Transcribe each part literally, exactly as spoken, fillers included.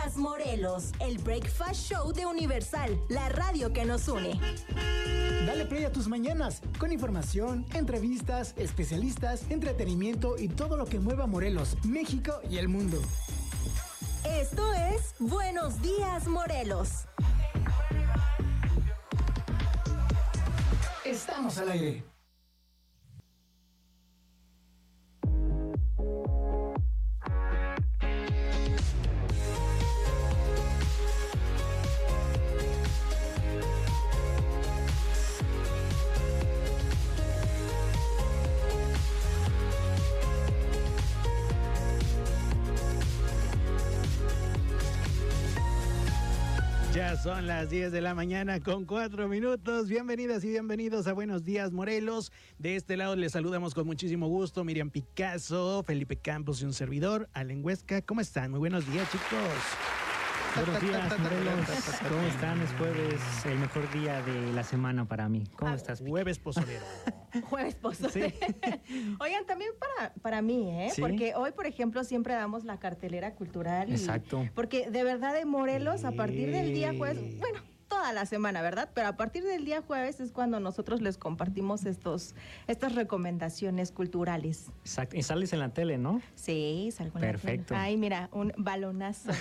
Días Morelos, el Breakfast Show de Universal, la radio que nos une. Dale play a tus mañanas, con información, entrevistas, especialistas, entretenimiento y todo lo que mueva Morelos, México y el mundo. Esto es Buenos Días Morelos. Estamos al aire. Ya son las diez de la mañana con cuatro minutos. Bienvenidas y bienvenidos a Buenos Días Morelos. De este lado les saludamos con muchísimo gusto Miriam Picasso, Felipe Campos y un servidor, Allen Huesca. ¿Cómo están? Muy buenos días, chicos. Buenos días, Morelos. ¿Cómo están? Es jueves, el mejor día de la semana para mí. ¿Cómo Ah, estás, Piqui? Jueves pozolero. Jueves pozole. Sí. Oigan, también para, para mí, ¿eh? Sí. Porque hoy, por ejemplo, siempre damos la cartelera cultural. Y, Exacto. Porque de verdad de Morelos, a partir del día jueves, Sí. bueno, toda la semana, ¿verdad? Pero a partir del día jueves es cuando nosotros les compartimos estos, estas recomendaciones culturales. Exacto. Y sales en la tele, ¿no? Sí, salgo en la Perfecto. tele. Ay, mira, un balonazo.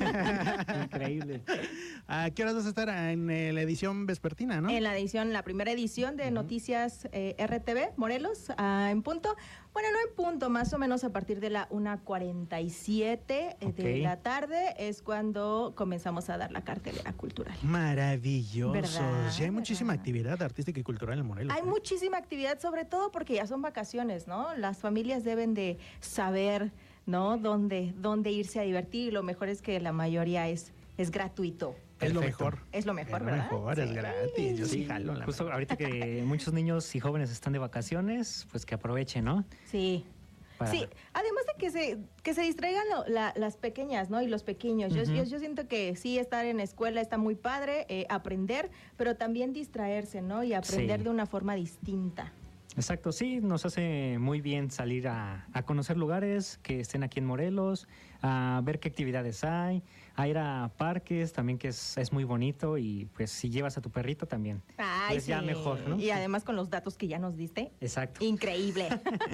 Increíble. ¿A qué horas vas a estar en eh, la edición vespertina, no? En la edición, la primera edición de Noticias eh, R T V Morelos, ah, en punto, bueno, no en punto, más o menos a partir de la una cuarenta y siete Ok. de la tarde es cuando comenzamos a dar la cartelera cultural. Maravilloso. ¿Verdad? Sí, hay muchísima ¿Verdad? actividad artística y cultural en Morelos. Hay ¿eh? muchísima actividad, sobre todo porque ya son vacaciones, ¿no? Las familias deben de saber, ¿no? Dónde, dónde irse a divertir, y lo mejor es que la mayoría es, es gratuito. Es lo Perfecto. mejor. Es lo mejor, Es lo ¿verdad? mejor, es Sí. gratis. Yo sí, jalo. La Justo verdad. ahorita que muchos niños y jóvenes están de vacaciones, pues que aprovechen, ¿no? Sí. Para- Sí, además de que se que se distraigan lo- la- las pequeñas, ¿no? Y los pequeños. Yo, Ujú. yo, yo siento que sí, estar en escuela está muy padre, eh, aprender, pero también distraerse, ¿no? Y aprender Sí. de una forma distinta. Exacto, sí, nos hace muy bien salir a, a conocer lugares que estén aquí en Morelos, a ver qué actividades hay, a ir a parques también, que es, es muy bonito, y pues si llevas a tu perrito también, Ay, pues ya sí. mejor, ¿no? Y además con los datos que ya nos diste, Exacto. increíble.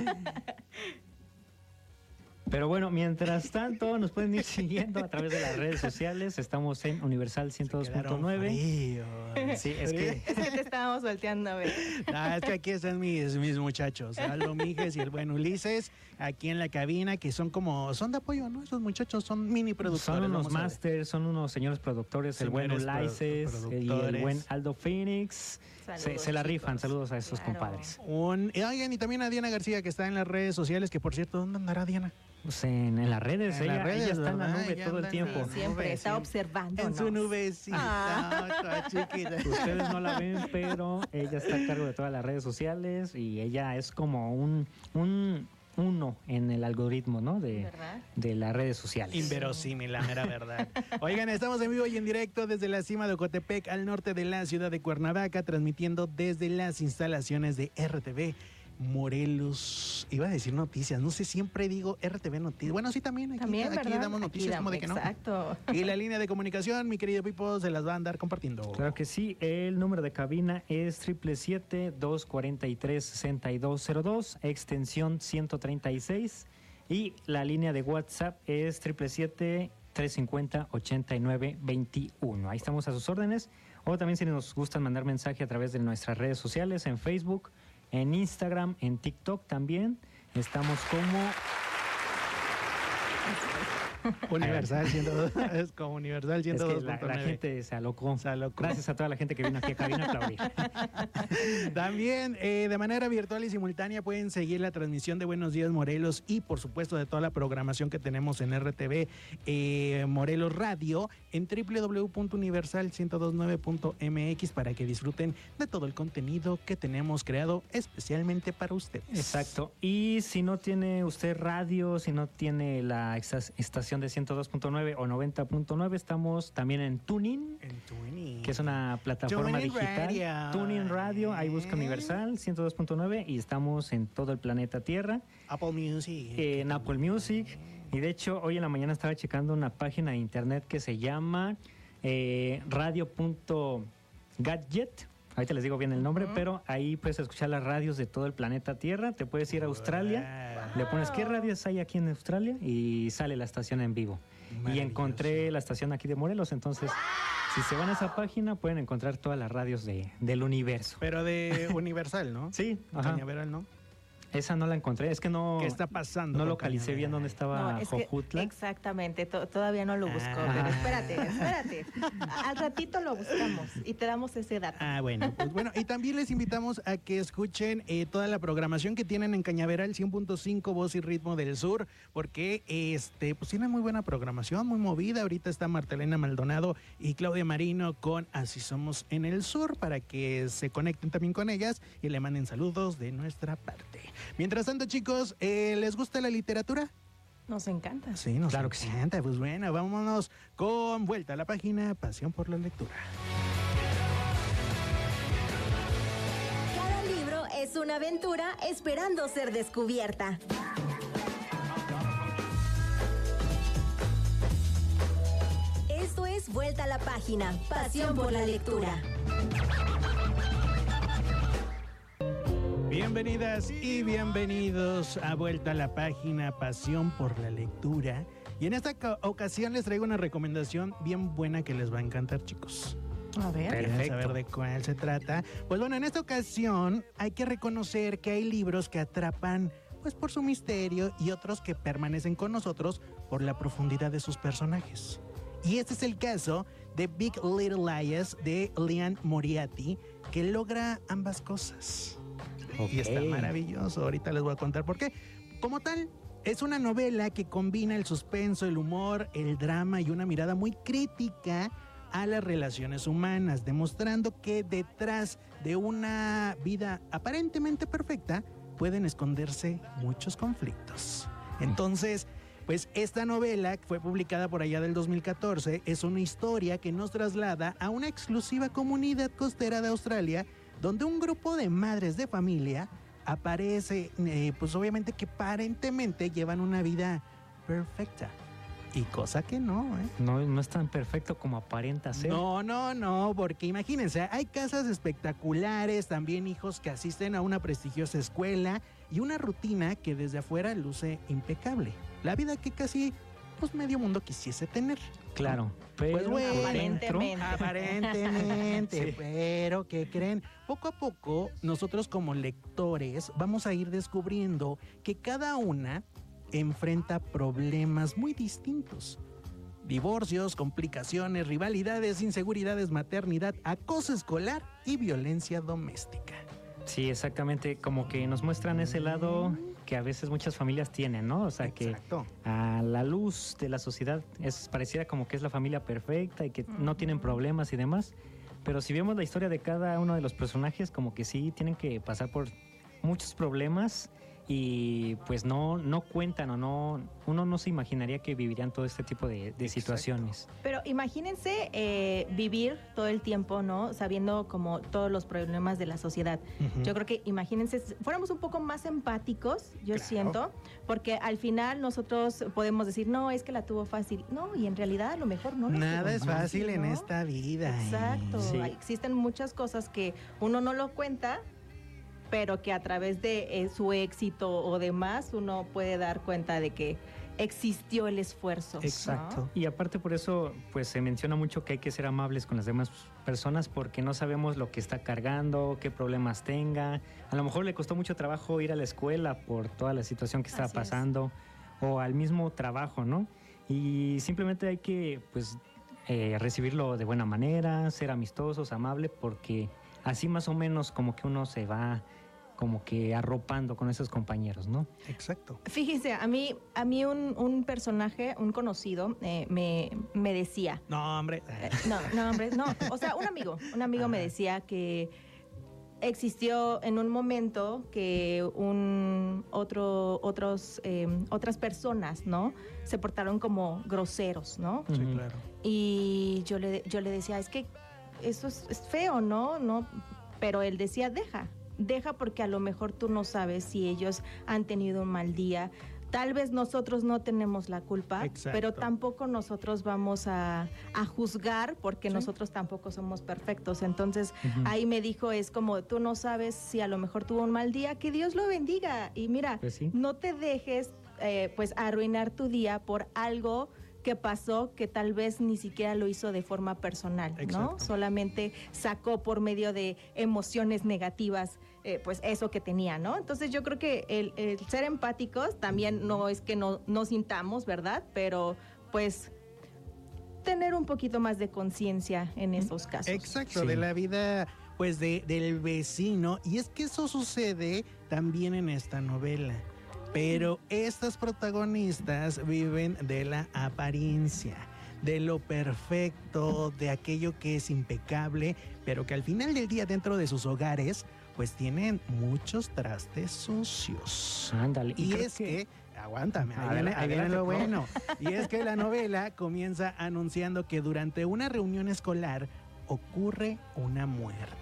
Pero bueno, mientras tanto, nos pueden ir siguiendo a través de las redes sociales. Estamos en Universal ciento dos punto nueve. Fríos. Sí, es que Es que te estábamos volteando a ver. No, es que aquí están mis, mis muchachos, Aldo Mijes y el buen Ulises, aquí en la cabina, que son como, son de apoyo, ¿no? Esos muchachos son mini productores. son unos vamos a ver. masters, son unos señores productores, el buen Señores Ulises produ- y el productores. buen Aldo Phoenix. Se, Saludos, se la chicos. rifan, saludos a esos Claro. compadres. Un, y oigan, y también a Diana García, que está en las redes sociales, que por cierto, ¿dónde andará Diana? Pues en, en las redes, En ella, las redes, ella está en la ¿verdad? nube Ella todo el anda en tiempo. la Sí, siempre nube, está siempre. observándonos. En su nubecita, Ah. toda chiquita. Ustedes no la ven, pero ella está a cargo de todas las redes sociales y ella es como un, un uno en el algoritmo, ¿no? De, ¿Verdad? de las redes sociales. Inverosímil, la mera verdad. Oigan, estamos en vivo y en directo desde la cima de Ocotepec, al norte de la ciudad de Cuernavaca, transmitiendo desde las instalaciones de R T V Morelos. Iba a decir noticias, no sé, siempre digo R T V Noticias. Bueno, sí, también aquí, También, aquí ¿verdad? damos Aquí noticias como damos- de que no. Exacto. Y la línea de comunicación, mi querido Pipo, se las va a andar compartiendo. Claro que sí, el número de cabina es siete siete siete, dos cuatro tres, seis dos cero dos, extensión ciento treinta y seis, y la línea de WhatsApp es siete siete siete, tres cinco cero, ocho nueve dos uno. Ahí estamos a sus órdenes. O también si nos gustan mandar mensaje a través de nuestras redes sociales, en Facebook, en Instagram, en TikTok también. Estamos como... Universal ciento dos, es como Universal Es ciento que dos la, punto la nueve. gente se alocó. Se alocó. Gracias a toda la gente que vino aquí a cabina a aplaudir. También eh, de manera virtual y simultánea pueden seguir la transmisión de Buenos Días Morelos y por supuesto de toda la programación que tenemos en R T V eh, Morelos Radio en doble u doble u doble u punto universal ciento veintinueve punto m x para que disfruten de todo el contenido que tenemos creado especialmente para ustedes. Exacto. Y si no tiene usted radio, si no tiene la ex- estación de ciento dos punto nueve o noventa punto nueve, estamos también en Tuning, En Tuning. que es una plataforma Tuning digital. Radio. Tuning Radio, ahí busca Universal ciento dos punto nueve y estamos en todo el planeta Tierra, Apple Music. en Apple Music, Y de hecho, hoy en la mañana estaba checando una página de internet que se llama eh, radio punto gadget. Ahorita les digo bien el nombre, uh-huh. pero ahí puedes escuchar las radios de todo el planeta Tierra. Te puedes ir a Australia, wow. le pones qué radios hay aquí en Australia y sale la estación en vivo. Y encontré la estación aquí de Morelos, entonces si se van a esa página pueden encontrar todas las radios de, del universo. Pero de Universal, ¿no? Sí, ajá. Cañaveral, ¿no? Esa no la encontré, es que no... ¿Qué está pasando? No localicé bien dónde estaba no, Jojutla. Que, exactamente, to- todavía no lo busco, ah. pero espérate, espérate. Al ratito lo buscamos y te damos ese dato. Ah, bueno, pues bueno, y también les invitamos a que escuchen eh, toda la programación que tienen en Cañaveral cien punto cinco Voz y Ritmo del Sur, porque este pues tienen muy buena programación, muy movida. Ahorita está Martelena Maldonado y Claudia Marino con Así Somos en el Sur, para que se conecten también con ellas y le manden saludos de nuestra parte. Mientras tanto, chicos, eh, ¿les gusta la literatura? Nos encanta. Sí, nos claro encanta. Que sí. Pues bueno, vámonos con vuelta a la página Pasión por la Lectura. Cada libro es una aventura esperando ser descubierta. Esto es Vuelta a la página, Pasión por la Lectura. Bienvenidas y bienvenidos a Vuelta a la página Pasión por la Lectura. Y en esta co- ocasión les traigo una recomendación bien buena que les va a encantar, chicos. A ver. ¿Quieren Perfecto. saber de cuál se trata? Pues bueno, en esta ocasión hay que reconocer que hay libros que atrapan pues por su misterio y otros que permanecen con nosotros por la profundidad de sus personajes. Y este es el caso de Big Little Lies de Liane Moriarty, que logra ambas cosas. Okay. Y está maravilloso. Ahorita les voy a contar por qué. Como tal, es una novela que combina el suspenso, el humor, el drama y una mirada muy crítica a las relaciones humanas, demostrando que detrás de una vida aparentemente perfecta pueden esconderse muchos conflictos. Entonces, pues esta novela, que fue publicada por allá del dos mil catorce, es una historia que nos traslada a una exclusiva comunidad costera de Australia, donde un grupo de madres de familia aparece, eh, pues obviamente que aparentemente llevan una vida perfecta. Y cosa que no, ¿eh? No, no es tan perfecto como aparenta ser. No, no, no, porque imagínense, hay casas espectaculares, también hijos que asisten a una prestigiosa escuela y una rutina que desde afuera luce impecable. La vida que casi, pues medio mundo quisiese tener. Claro, pero Pues bueno, por dentro... aparentemente. Aparentemente, Sí. pero ¿qué creen? Poco a poco, nosotros como lectores vamos a ir descubriendo que cada una enfrenta problemas muy distintos. Divorcios, complicaciones, rivalidades, inseguridades, maternidad, acoso escolar y violencia doméstica. Sí, exactamente, como que nos muestran ese lado que a veces muchas familias tienen, ¿no? O sea, Exacto. que a la luz de la sociedad es pareciera como que es la familia perfecta y que no tienen problemas y demás, pero si vemos la historia de cada uno de los personajes, como que sí tienen que pasar por muchos problemas y pues no, no cuentan o no, uno no se imaginaría que vivirían todo este tipo de, de situaciones. Pero imagínense eh, vivir todo el tiempo, ¿no? Sabiendo como todos los problemas de la sociedad. Ujú. Yo creo que imagínense, si fuéramos un poco más empáticos, yo Claro. siento, porque al final nosotros podemos decir, no, es que la tuvo fácil. No, y en realidad a lo mejor no. la Nada tuvo es fácil en ¿no? esta vida. ¿eh? Exacto. Sí. Hay- Existen muchas cosas que uno no lo cuenta, pero que a través de eh, su éxito o demás uno puede dar cuenta de que existió el esfuerzo. ¿no? Exacto. Y aparte por eso, pues se menciona mucho que hay que ser amables con las demás personas porque no sabemos lo que está cargando, qué problemas tenga. A lo mejor le costó mucho trabajo ir a la escuela por toda la situación que estaba Así es. pasando o al mismo trabajo, ¿no? Y simplemente hay que, pues, eh, recibirlo de buena manera, ser amistosos, amables, porque así más o menos como que uno se va como que arropando con esos compañeros, ¿no? Exacto. Fíjense, a mí, a mí un, un personaje, un conocido, eh, me, me decía, No, hombre. eh, no, no, hombre, no, o sea, un amigo, un amigo me decía que existió en un momento que un otro, otros, eh, otras personas, ¿no? Se portaron como groseros, ¿no? Sí, Ujú. claro. Y yo le, yo le decía, es que eso es, es feo, ¿no? ¿no? Pero él decía, deja, deja porque a lo mejor tú no sabes si ellos han tenido un mal día. tal vez nosotros no tenemos la culpa, Exacto. pero tampoco nosotros vamos a, a juzgar porque Sí. nosotros tampoco somos perfectos. Entonces, Ujú. ahí me dijo, es como, tú no sabes si a lo mejor tuvo un mal día, que Dios lo bendiga. Y mira, Pues sí. no te dejes eh, pues arruinar tu día por algo que pasó que tal vez ni siquiera lo hizo de forma personal, ¿no? Exacto. Solamente sacó por medio de emociones negativas eh, pues eso que tenía, ¿no? Entonces yo creo que el, el ser empáticos también no es que no, no sintamos, ¿verdad? Pero pues tener un poquito más de conciencia en esos casos. Exacto, Sí. de la vida pues de, del vecino. Y es que eso sucede también en esta novela. Pero estas protagonistas viven de la apariencia, de lo perfecto, de aquello que es impecable, pero que al final del día dentro de sus hogares pues tienen muchos trastes sucios. Ándale. Y creo es que, aguántame, ahí Adelante, viene, ahí viene adelante, lo por bueno. Y es que la novela comienza anunciando que durante una reunión escolar ocurre una muerte.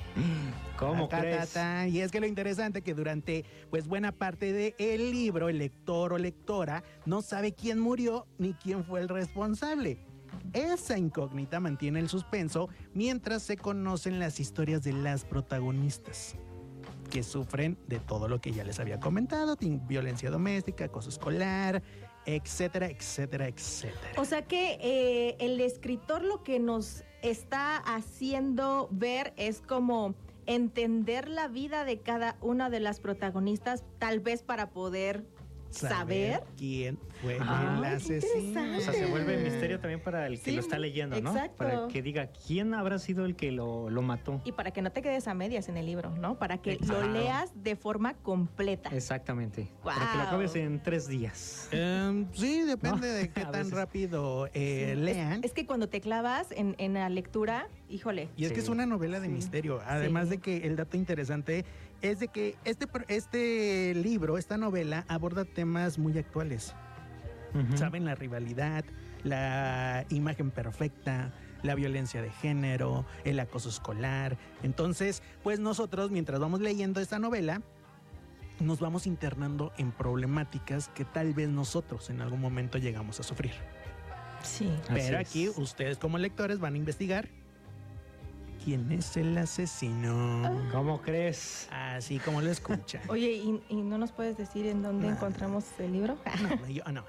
¿Cómo Ta, ta, crees? ta, ta. Y es que lo interesante que durante pues buena parte del libro el lector o lectora no sabe quién murió ni quién fue el responsable. Esa incógnita mantiene el suspenso mientras se conocen las historias de las protagonistas, que sufren de todo lo que ya les había comentado, tin- violencia doméstica, acoso escolar, etcétera, etcétera, etcétera. O sea que eh, el escritor lo que nos está haciendo ver es como entender la vida de cada una de las protagonistas, tal vez para poder saber. quién fue Ah, el qué asesino. interesante. O sea, se vuelve misterio también para el que Sí, lo está leyendo, ¿no? exacto. Para que diga quién habrá sido el que lo, lo mató. Y para que no te quedes a medias en el libro, ¿no? Para que Exacto. lo leas de forma completa. Exactamente. Para que lo Guau. acabes en tres días. Em, sí, depende No, de qué a tan veces. rápido eh, Sí. lean. Es que cuando te clavas en, en la lectura, híjole. Y es que Sí. es una novela de Sí. misterio. Además Sí. de que el dato interesante es de que este, pro- este libro, esta novela, aborda temas muy actuales. Ujú. Saben, la rivalidad, la imagen perfecta, la violencia de género, el acoso escolar. Entonces, pues nosotros, mientras vamos leyendo esta novela, nos vamos internando en problemáticas que tal vez nosotros en algún momento llegamos a sufrir. Sí. Así Pero es. aquí ustedes como lectores van a investigar quién es el asesino. ¿Cómo crees? Así como lo escuchan. Oye, ¿y, y no nos puedes decir en dónde No. encontramos el libro? No, yo no.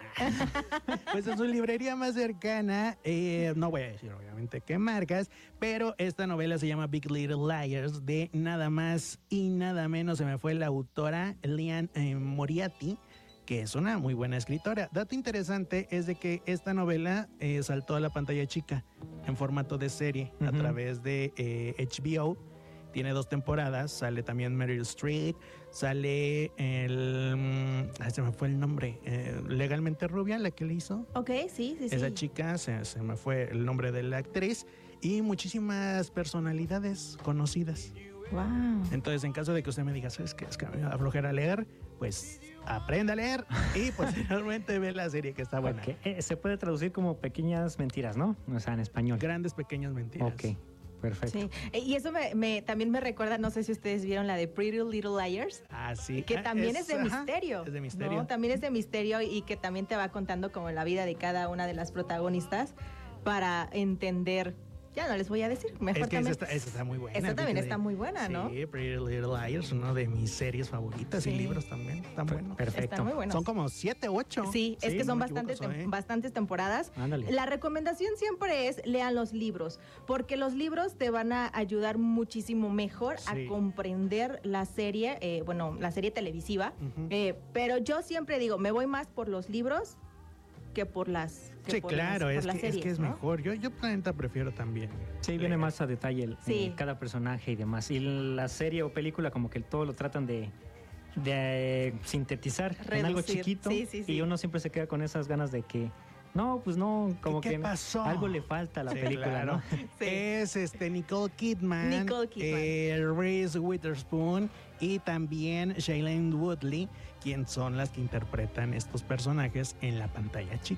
Pues en su librería más cercana, eh, no voy a decir obviamente qué marcas, pero esta novela se llama Big Little Liars de nada más y nada menos, se me fue la autora Liane eh, Moriarty, que es una muy buena escritora. Dato interesante es de que esta novela eh, saltó a la pantalla chica en formato de serie a Ujú. través de eh, H B O. Tiene dos temporadas, sale también Meryl Streep, sale el... mm, ay, se me fue el nombre, eh, Legalmente Rubia, la que le hizo. Ok, sí, sí, sí. Esa chica, se, se me fue el nombre de la actriz, y muchísimas personalidades conocidas. Wow. Entonces, en caso de que usted me diga, ¿sabes qué? Es que a mí me da flojera leer, pues aprenda a leer y posteriormente ve la serie que está buena. Ok, eh, se puede traducir como pequeñas mentiras, ¿no? O sea, en español. Grandes pequeñas mentiras. Ok, perfecto. Sí. Eh, Y eso me, me- también me recuerda, no sé si ustedes vieron la de Pretty Little Liars, Ah, sí. que Ah, también es, de ajá, misterio. Es de misterio. ¿no? También es de misterio y que también te va contando como la vida de cada una de las protagonistas para entender. Ya no les voy a decir, mejor Es que esa también. está, esa está muy buena. Esa también Pretty está muy buena, ¿no? Sí, Pretty Little Liars, una de mis series favoritas y Sí. libros también. Están buenos. Perfecto. Están muy buenos. Son como siete, ocho. Sí, es que no son me equivoco, bastantes, tem- son, ¿eh? bastantes temporadas. Ándale. La recomendación siempre es lean los libros, porque los libros te van a ayudar muchísimo mejor Sí. a comprender la serie, eh, bueno, la serie televisiva. Ujú. Eh, pero yo siempre digo, me voy más por los libros que por las que Sí, por claro, las, por es, las que, es series, que es ¿no? mejor. Yo, yo la neta prefiero también. Sí, viene leer. más a detalle el- Sí. eh, cada personaje y demás. Y la serie o película como que todo lo tratan de, de eh, sintetizar en algo Reducir. chiquito. Sí, sí, sí. Y uno siempre se queda con esas ganas de que, no, pues no, como ¿Qué que pasó? algo le falta a la Sí, película, claro. ¿no? Sí. Es este Nicole Kidman, Nicole Kidman. eh, Reese Witherspoon y también Shailene Woodley, quien son las que interpretan estos personajes en la pantalla chica.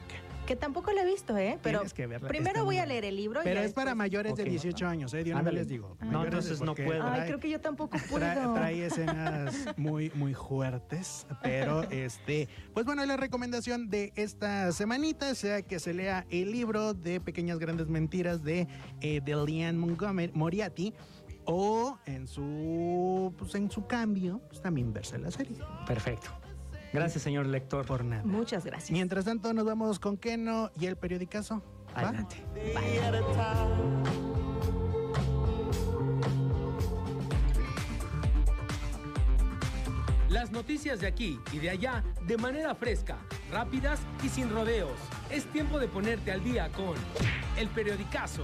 Que tampoco la he visto, ¿eh? Pero Tienes que verla, primero está voy muy a leer el libro. Pero y es para después... mayores Ok. de dieciocho años, ¿eh? De una vez Ándale. les digo. Ah. No, Mayores entonces no porque puedo. Ay, trae- creo que yo tampoco puedo. Trae, trae escenas muy, muy fuertes, pero este, pues bueno, la recomendación de esta semanita sea que se lea el libro de Pequeñas Grandes Mentiras de, eh, de Liane Montgomery Moriarty, o en su, pues en su cambio, pues también verse la serie. Perfecto. Gracias, señor lector. Por nada. Muchas gracias. Mientras tanto, nos vamos con Keno y el periodicazo. ¿Va? Adelante. Las noticias de aquí y de allá de manera fresca, rápidas y sin rodeos. Es tiempo de ponerte al día con El Periodicazo.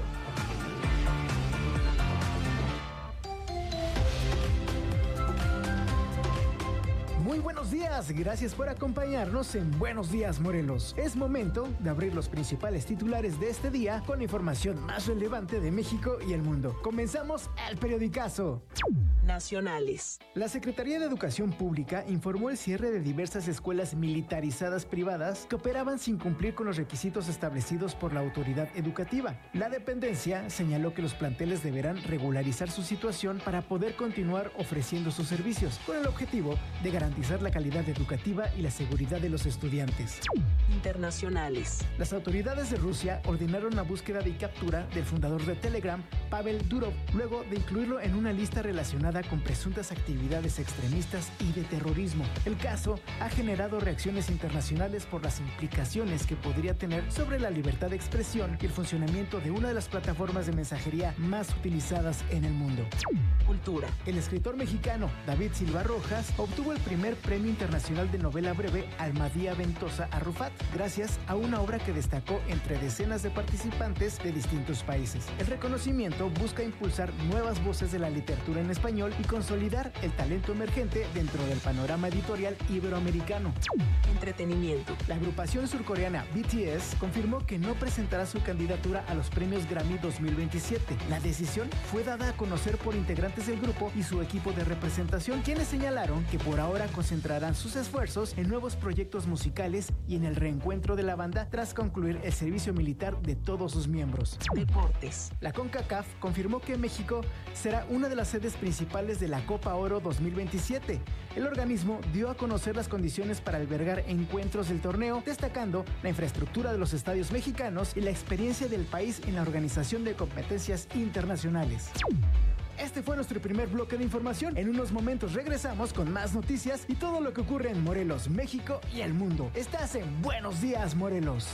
Muy buenos días, gracias por acompañarnos en Buenos Días Morelos. Es momento de abrir los principales titulares de este día con la información más relevante de México y el mundo. Comenzamos el periodicazo. Nacionales. La Secretaría de Educación Pública informó el cierre de diversas escuelas militarizadas privadas que operaban sin cumplir con los requisitos establecidos por la autoridad educativa. La dependencia señaló que los planteles deberán regularizar su situación para poder continuar ofreciendo sus servicios, con el objetivo de garantizar la calidad educativa y la seguridad de los estudiantes. Internacionales. Las autoridades de Rusia ordenaron la búsqueda y captura del fundador de Telegram, Pavel Durov, luego de incluirlo en una lista relacionada con presuntas actividades extremistas y de terrorismo. El caso ha generado reacciones internacionales por las implicaciones que podría tener sobre la libertad de expresión y el funcionamiento de una de las plataformas de mensajería más utilizadas en el mundo. Cultura. El escritor mexicano David Silva Rojas obtuvo el primer Premio Internacional de Novela Breve Almadía Ventosa Arrufat, gracias a una obra que destacó entre decenas de participantes de distintos países. El reconocimiento busca impulsar nuevas voces de la literatura en español y consolidar el talento emergente dentro del panorama editorial iberoamericano. Entretenimiento. La agrupación surcoreana B T S confirmó que no presentará su candidatura a los premios Grammy dos mil veintisiete. La decisión fue dada a conocer por integrantes del grupo y su equipo de representación, quienes señalaron que por ahora concentrarán sus esfuerzos en nuevos proyectos musicales y en el reencuentro de la banda tras concluir el servicio militar de todos sus miembros. Deportes. La CONCACAF confirmó que México será una de las sedes principales de la Copa Oro dos mil veintisiete. El organismo dio a conocer las condiciones para albergar encuentros del torneo, destacando la infraestructura de los estadios mexicanos y la experiencia del país en la organización de competencias internacionales. Este fue nuestro primer bloque de información. En unos momentos regresamos con más noticias y todo lo que ocurre en Morelos, México y el mundo. Estás en Buenos Días, Morelos.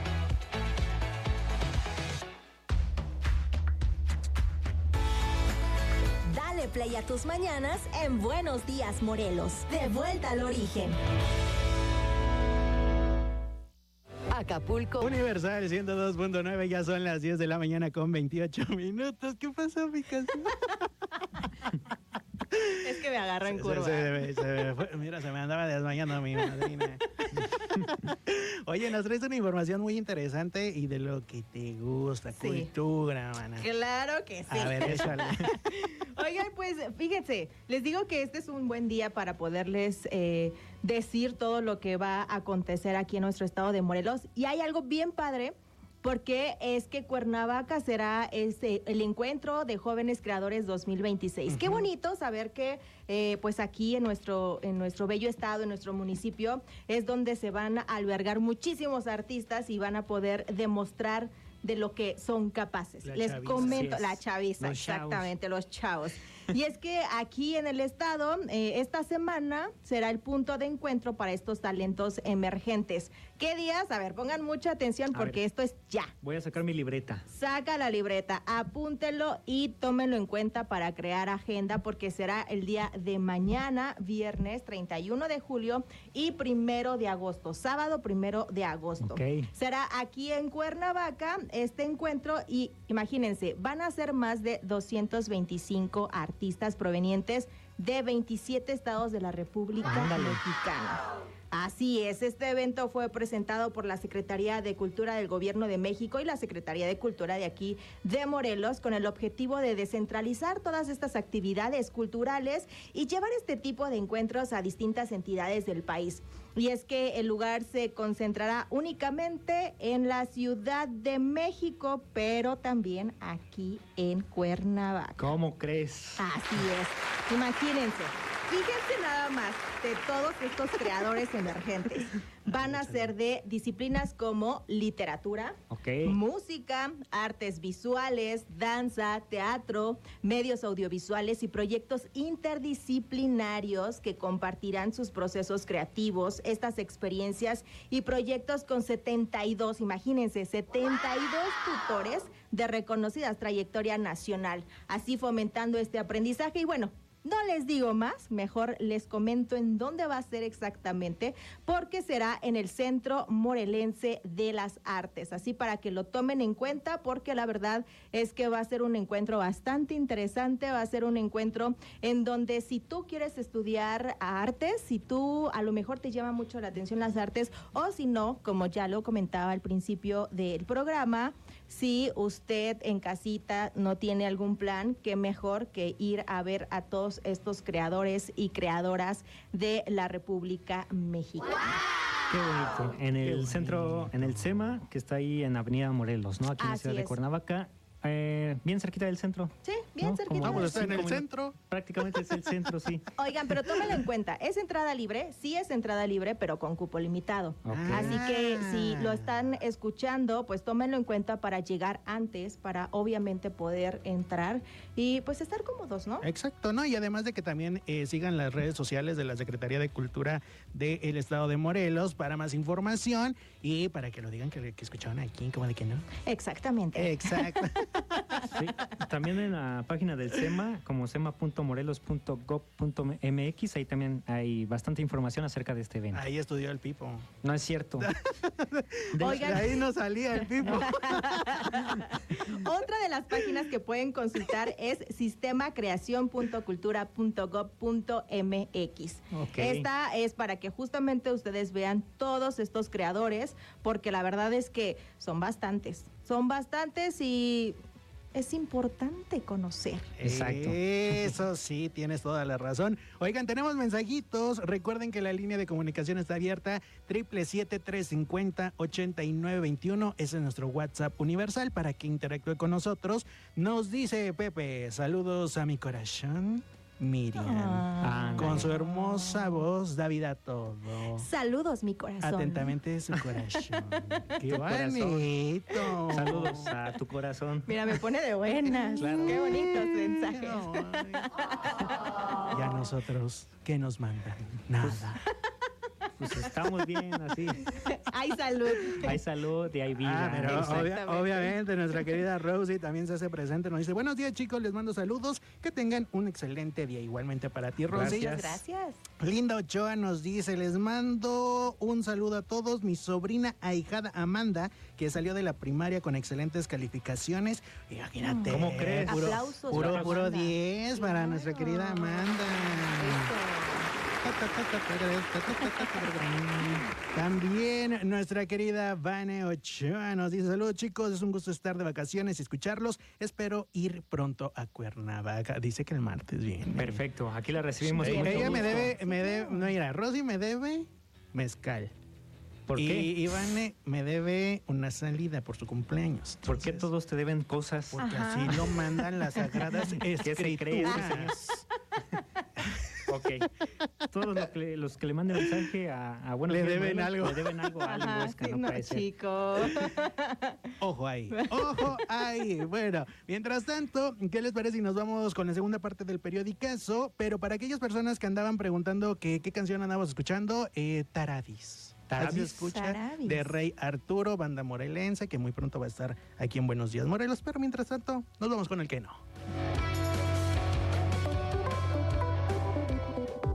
Dale play a tus mañanas en Buenos Días Morelos. De vuelta al origen. Acapulco. Universal ciento dos punto nueve, ya son las diez de la mañana con veintiocho minutos. ¿Qué pasó, mi casa? Es que me agarró en Se- curva. se me- se me fue- mira, se me andaba desmayando mi madrina. Oye, nos traes una información muy interesante y de lo que te gusta, Sí. cultura, mana. Claro que sí. A ver, échale. Oigan, pues fíjense, les digo que este es un buen día para poderles eh, decir todo lo que va a acontecer aquí en nuestro estado de Morelos. Y hay algo bien padre, porque es que Cuernavaca será este, el encuentro de jóvenes creadores dos mil veintiséis. Qué bonito saber que eh, pues aquí en nuestro, en nuestro bello estado, en nuestro municipio, es donde se van a albergar muchísimos artistas y van a poder demostrar de lo que son capaces. La Les chaviza. comento, Así es. la chaviza, Los chavos. exactamente, los chavos. Y es que aquí en el estado, eh, esta semana será el punto de encuentro para estos talentos emergentes. ¿Qué días? A ver, pongan mucha atención A porque ver. esto es ya. Voy a sacar mi libreta. Saca la libreta, apúntenlo y tómenlo en cuenta para crear agenda porque será el día de mañana, viernes treinta y uno de julio y primero de agosto, sábado primero de agosto. Ok. Será aquí en Cuernavaca este encuentro y imagínense, van a ser más de doscientos veinticinco artistas provenientes de veintisiete estados de la República Ándale. Mexicana. Así es, este evento fue presentado por la Secretaría de Cultura del Gobierno de México y la Secretaría de Cultura de aquí de Morelos con el objetivo de descentralizar todas estas actividades culturales y llevar este tipo de encuentros a distintas entidades del país. Y es que el lugar se concentrará únicamente en la Ciudad de México, pero también aquí en Cuernavaca. ¿Cómo crees? Así es, imagínense. Fíjense nada más de todos estos creadores emergentes. Van a ser de disciplinas como literatura, Ok. música, artes visuales, danza, teatro, medios audiovisuales y proyectos interdisciplinarios que compartirán sus procesos creativos, estas experiencias y proyectos con setenta y dos, imagínense, setenta y dos tutores de reconocidas trayectoria nacional, así fomentando este aprendizaje. Y bueno, no les digo más, mejor les comento en dónde va a ser exactamente, porque será en el Centro Morelense de las Artes, así para que lo tomen en cuenta, porque la verdad es que va a ser un encuentro bastante interesante, va a ser un encuentro en donde si tú quieres estudiar artes, si tú a lo mejor te llama mucho la atención las artes, o si no, como ya lo comentaba al principio del programa, si usted en casita no tiene algún plan, qué mejor que ir a ver a todos estos creadores y creadoras de la República Mexicana. Qué bonito. En el bonito. centro, en el SEMA, que está ahí en Avenida Morelos, ¿no? Aquí en la Así ciudad de es. Cuernavaca. Eh, bien cerquita del centro. Sí, bien ¿No? cerquita. Como Vamos a estar en cinco el minutos. centro. Prácticamente es el centro, sí. Oigan, pero tómenlo en cuenta, es entrada libre, sí es entrada libre, pero con cupo limitado. Ok. Así que si lo están escuchando, pues tómenlo en cuenta para llegar antes, para obviamente poder entrar y pues estar cómodos, ¿no? Exacto, ¿no? Y además de que también eh, sigan las redes sociales de la Secretaría de Cultura del Estado de Morelos para más información y para que lo digan que, que escuchaban aquí, como de que no. Exactamente. Exacto. Sí. También en la página del SEMA, como sema punto morelos punto gob punto m x, ahí también hay bastante información acerca de este evento. Ahí estudió el Pipo. No es cierto. De, Oigan. de ahí no salía el Pipo. Otra de las páginas que pueden consultar es sistema creación punto cultura punto gob punto m x. Ok. Esta es para que justamente ustedes vean todos estos creadores, porque la verdad es que son bastantes, son bastantes y es importante conocer. Exacto. Eso sí, tienes toda la razón. Oigan, tenemos mensajitos. Recuerden que la línea de comunicación está abierta. siete siete siete, tres cinco cero, ocho nueve dos uno. Ese es nuestro WhatsApp universal para que interactúe con nosotros. Nos dice Pepe, saludos a mi corazón, Miriam. Ah. Con su hermosa voz da vida a todo. Saludos, mi corazón. Atentamente su corazón. ¡Qué Tu corazón. bonito! Saludos a tu corazón. Mira, me pone de buenas. Claro. Qué bonitos mensajes. Y a nosotros, ¿qué nos mandan? Nada. Pues estamos bien, así. Hay salud. Hay salud y hay vida. Ah, pero Exacto. obvia- Exactamente. obviamente nuestra querida Rosie también se hace presente. Nos dice, buenos días chicos, les mando saludos. Que tengan un excelente día. Igualmente para ti, Rosie. Gracias. Gracias. Linda Ochoa nos dice, les mando un saludo a todos. Mi sobrina ahijada Amanda, que salió de la primaria con excelentes calificaciones. Imagínate. ¿Cómo crees? Puro, Aplausos puro, para puro Amanda. diez para Claro. nuestra querida Amanda. También nuestra querida Vane Ochoa nos dice, saludos chicos, es un gusto estar de vacaciones y escucharlos. Espero ir pronto a Cuernavaca. Dice que el martes viene. Perfecto, aquí la recibimos. Ella, con mucho ella me gusto. debe, me debe, no mira, Rosy me debe mezcal. ¿Por y qué? Ivane me debe una salida por su cumpleaños. ¿Por qué Entonces, todos te deben cosas? Porque Ajá. así lo mandan las sagradas se cree ese escrituras. Ok. Todos los que, los que le manden mensaje a, a bueno, Le deben algo. Le deben algo a Ali Ajá, Huesca, sí, no no, puede ser. chico. Ojo ahí, ojo ahí. Bueno, mientras tanto, ¿qué les parece si nos vamos con la segunda parte del periodicazo? Pero para aquellas personas que andaban preguntando que, qué canción andábamos escuchando, eh, Taradis. Taradis. Así se escucha Taradis. de Rey Arturo, banda morelense, que muy pronto va a estar aquí en Buenos Días Morelos. Pero mientras tanto, nos vamos con el que no. Continuamos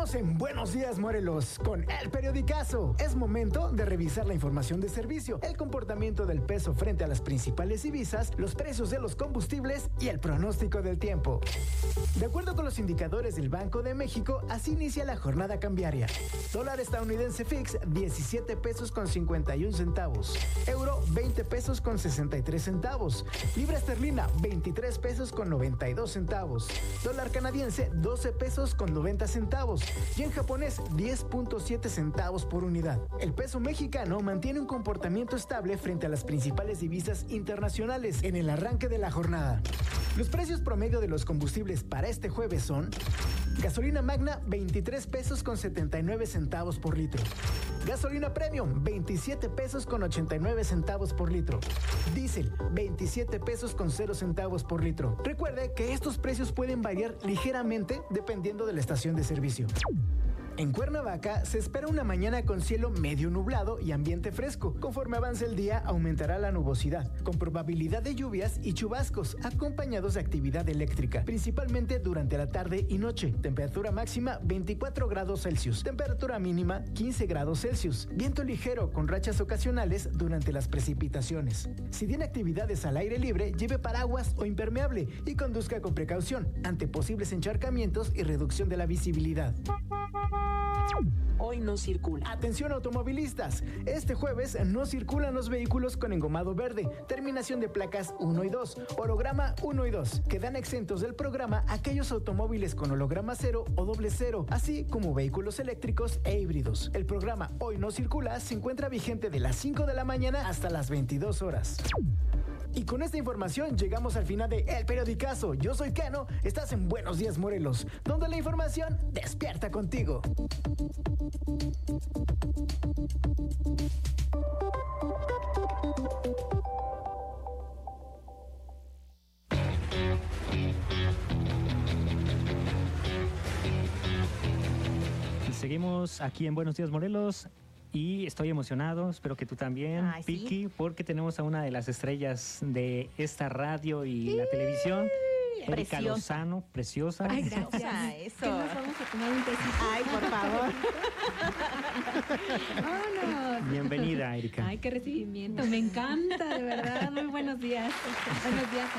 Estamos en Buenos Días Morelos con El Periodicazo. Es momento de revisar la información de servicio, el comportamiento del peso frente a las principales divisas, los precios de los combustibles y el pronóstico del tiempo. De acuerdo con los indicadores del Banco de México, así inicia la jornada cambiaria. Dólar estadounidense fix, diecisiete pesos con cincuenta y un centavos. Euro, veinte pesos con sesenta y tres centavos. Libra esterlina, veintitrés pesos con noventa y dos centavos. Dólar canadiense, doce pesos con noventa centavos. Y en japonés, diez punto siete centavos por unidad. El peso mexicano mantiene un comportamiento estable frente a las principales divisas internacionales en el arranque de la jornada. Los precios promedio de los combustibles para este jueves son: gasolina magna, veintitrés pesos con setenta y nueve centavos por litro. Gasolina premium, veintisiete pesos con ochenta y nueve centavos por litro. Diésel, veintisiete pesos con cero centavos por litro. Recuerde que estos precios pueden variar ligeramente dependiendo de la estación de servicio. En Cuernavaca se espera una mañana con cielo medio nublado y ambiente fresco. Conforme avance el día, aumentará la nubosidad, con probabilidad de lluvias y chubascos, acompañados de actividad eléctrica, principalmente durante la tarde y noche. Temperatura máxima veinticuatro grados Celsius. Temperatura mínima quince grados Celsius. Viento ligero con rachas ocasionales durante las precipitaciones. Si tiene actividades al aire libre, lleve paraguas o impermeable y conduzca con precaución ante posibles encharcamientos y reducción de la visibilidad. Hoy no circula. Atención automovilistas, este jueves no circulan los vehículos con engomado verde, terminación de placas uno y dos, holograma uno y dos. Quedan exentos del programa aquellos automóviles con holograma cero o doble cero, así como vehículos eléctricos e híbridos. El programa Hoy no circula se encuentra vigente de las cinco de la mañana hasta las veintidós horas. Y con esta información llegamos al final de El Periodicazo. Yo soy Keno, estás en Buenos Días Morelos, donde la información despierta contigo. Seguimos aquí en Buenos Días Morelos. Y estoy emocionado, espero que tú también, Ay, ¿sí? Piki, porque tenemos a una de las estrellas de esta radio y la televisión, Erika Preciosa. Lozano, preciosa. Ay, Preciosa, gracias. eso. ¿Qué nos vamos a tomar un tecito? Ay, por favor. Vámonos. Bienvenida, Erika. Ay, qué recibimiento. Me encanta, de verdad. Muy buenos días. Buenos días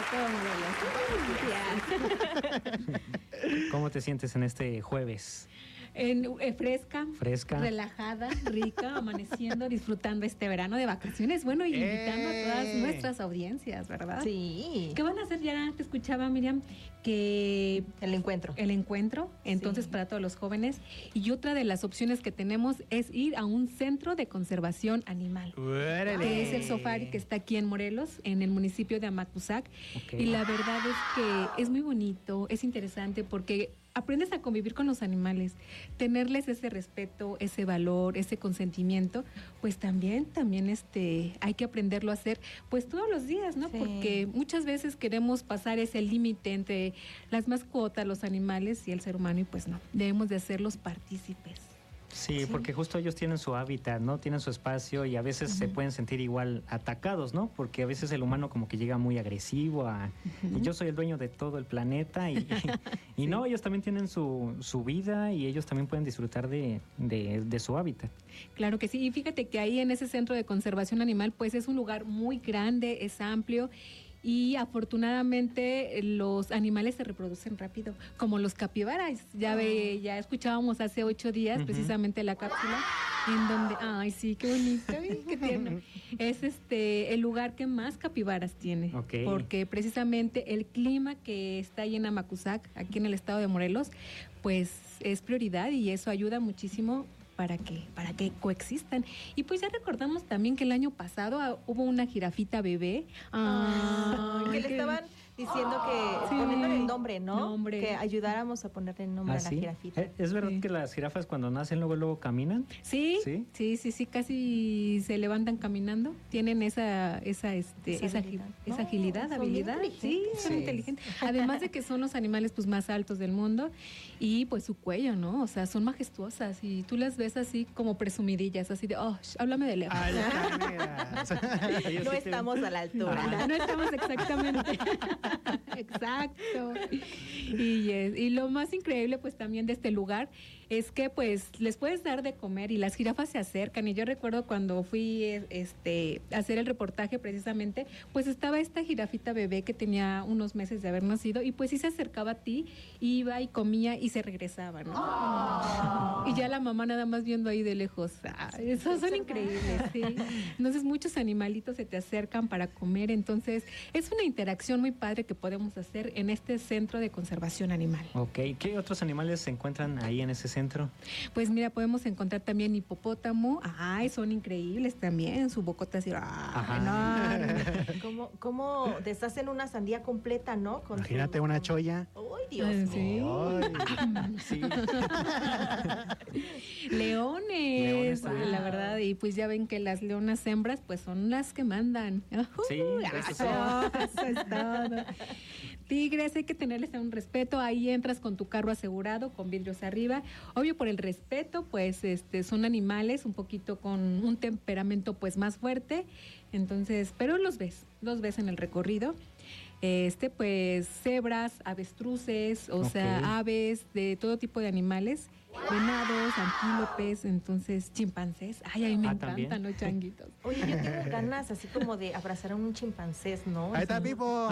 a todos, Morelos. Buenos días. ¿Cómo te sientes en este jueves? En, eh, fresca, Fresca. relajada, rica, amaneciendo, disfrutando este verano de vacaciones. Bueno, y invitando a todas ¡Eh! nuestras audiencias, ¿verdad? Sí. ¿Qué van a hacer? Ya te escuchaba, Miriam, que El encuentro. el encuentro, entonces Sí. para todos los jóvenes. Y otra de las opciones que tenemos es ir a un centro de conservación animal. ¡Órale! Que es el Safari, que está aquí en Morelos, en el municipio de Amacuzac. Ok. Y la verdad es que es muy bonito, es interesante porque aprendes a convivir con los animales, tenerles ese respeto, ese valor, ese consentimiento, pues también, también este, hay que aprenderlo a hacer, pues todos los días, ¿no? Sí. Porque muchas veces queremos pasar ese límite entre las mascotas, los animales y el ser humano, y pues no, debemos de hacerlos partícipes. Sí, porque justo ellos tienen su hábitat, ¿no? Tienen su espacio y a veces se pueden sentir igual atacados, ¿no? Porque a veces el humano como que llega muy agresivo a... Y yo soy el dueño de todo el planeta y, y no, ellos también tienen su, su vida y ellos también pueden disfrutar de, de, de su hábitat. Claro que sí, y fíjate que ahí en ese centro de conservación animal, pues es un lugar muy grande, es amplio, y afortunadamente eh, los animales se reproducen rápido, como los capibaras. Ya ve, ya escuchábamos hace ocho días Ujú. precisamente la cápsula en donde, ay sí, qué bonito, ay, qué tierno. Es este el lugar que más capibaras tiene, Ok. porque precisamente el clima que está ahí en Amacuzac, aquí en el estado de Morelos, pues es prioridad y eso ayuda muchísimo para que para que coexistan. Y pues ya recordamos también que el año pasado ah, hubo una jirafita bebé. Ah, Ay, que le qué- estaban diciendo que Sí. ponerle el nombre, ¿no? Nombre. Que ayudáramos a ponerle el nombre ¿Ah, a la sí? jirafita. Eh, ¿Es verdad Sí. que las jirafas cuando nacen luego luego caminan? Sí, ¿Sí? sí, sí, sí, casi se levantan caminando. Tienen esa esa este Esa esa, habilidad. agi- esa No, agilidad, son habilidad. bien Sí, inteligentes. son Sí. inteligentes. Además de que son los animales pues más altos del mundo y pues su cuello, ¿no? O sea, son majestuosas y tú las ves así como presumidillas, así de, "Oh, sh- háblame de lejos." Altaneras. Ellos No sí estamos a la altura. No, no estamos exactamente. Exacto. Y, es- y lo más increíble pues también de este lugar es que pues les puedes dar de comer y las jirafas se acercan. Y yo recuerdo cuando fui eh, este, a hacer el reportaje precisamente, pues estaba esta jirafita bebé que tenía unos meses de haber nacido y pues sí se acercaba a ti, iba y comía y se regresaba, ¿no? Y ya la mamá nada más viendo ahí de lejos. Ah, esos son increíbles, sí. Entonces muchos animalitos se te acercan para comer, entonces es una interacción muy padre que podemos hacer en este centro de conservación animal. Ok, ¿qué otros animales se encuentran ahí en ese centro? Pues mira, podemos encontrar también hipopótamo, ay, son increíbles también, su bocota así, ah, enorme. ¿Cómo, cómo deshacen una sandía completa, no? Con Imagínate su- una con- cholla. ¡Ay, Dios Ah, mío! sí. Sí. Leones, Leones, ah, la verdad, y pues ya ven que las leonas hembras pues son las que mandan. Sí, Uy, eso eso, eso es todo. Tigres, hay que tenerles un respeto, ahí entras con tu carro asegurado, con vidrios arriba, obvio por el respeto, pues este son animales un poquito con un temperamento pues más fuerte, entonces, pero los ves, los ves en el recorrido. Este, pues, cebras, avestruces, o Ok. sea, aves de todo tipo de animales, venados, antílopes, entonces, chimpancés. Ay, a mí me Ah, encantan ¿también? los changuitos. Oye, yo tengo ganas así como de abrazar a un chimpancés, ¿no? Ahí está Así- Pipo.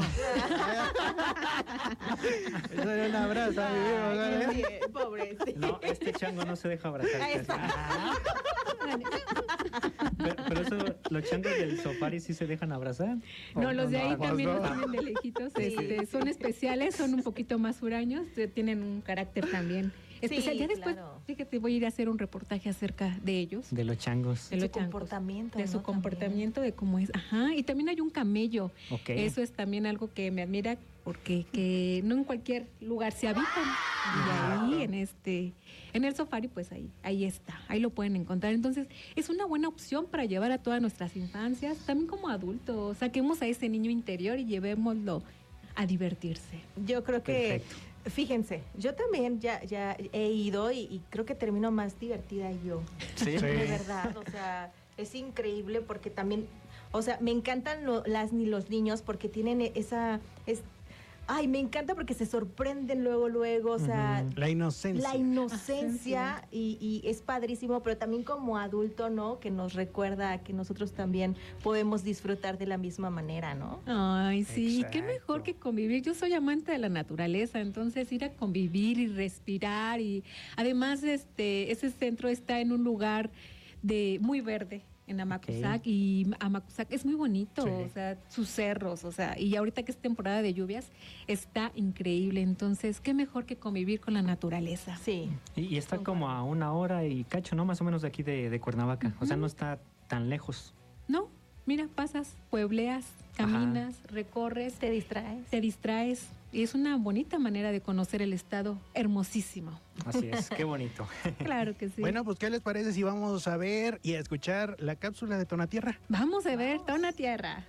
Eso era un abrazo, mi Pipo, Ay, ¿vale? qué bien, pobrecito. No, este chango no se deja abrazar. Ahí casi. está. Ah. Pero, pero eso, los changos del safari sí se dejan abrazar. ¿O No, los de ahí no, también no. los tienen de lejitos, Sí. este, son especiales, son un poquito más huraños, te- tienen un carácter también especial. Sí, Ya después, claro. fíjate, voy a ir a hacer un reportaje acerca de ellos. De los changos. de Su los changos, comportamiento, de su ¿no? comportamiento, de cómo es. Ajá, y también hay un camello. Ok. Eso es también algo que me admira porque que no en cualquier lugar se habitan. Y ahí en este en el safari pues ahí ahí está, ahí lo pueden encontrar. Entonces, es una buena opción para llevar a todas nuestras infancias, también como adultos. Saquemos a ese niño interior y llevémoslo a divertirse. Yo creo que, Perfecto. fíjense, yo también ya, ya he ido y, y creo que termino más divertida yo. Sí. Sí. De verdad, o sea, es increíble porque también, o sea, me encantan lo- las ni los niños porque tienen esa, es, ay, me encanta porque se sorprenden luego, luego, o sea, Ujú. La inocencia. la inocencia y, y es padrísimo, pero también como adulto, ¿no? Que nos recuerda que nosotros también podemos disfrutar de la misma manera, ¿no? Ay, sí, qué Exacto. mejor que convivir. Yo soy amante de la naturaleza, entonces ir a convivir y respirar y además este ese centro está en un lugar de muy verde en Amacuzac y Amacuzac es muy bonito, Sí. o sea, sus cerros, o sea, y ahorita que es temporada de lluvias está increíble, entonces qué mejor que convivir con la naturaleza. Sí. Y, y está como a una hora y cacho, ¿no? Más o menos de aquí de, de Cuernavaca. O sea, no está tan lejos. No, mira, pasas, puebleas, caminas, recorres, Te distraes. te distraes y es una bonita manera de conocer el estado hermosísimo. Así es, qué bonito. Claro que sí. Bueno, pues, ¿qué les parece si vamos a ver y a escuchar la cápsula de Tonatierra? Vamos a ver Tona Tierra.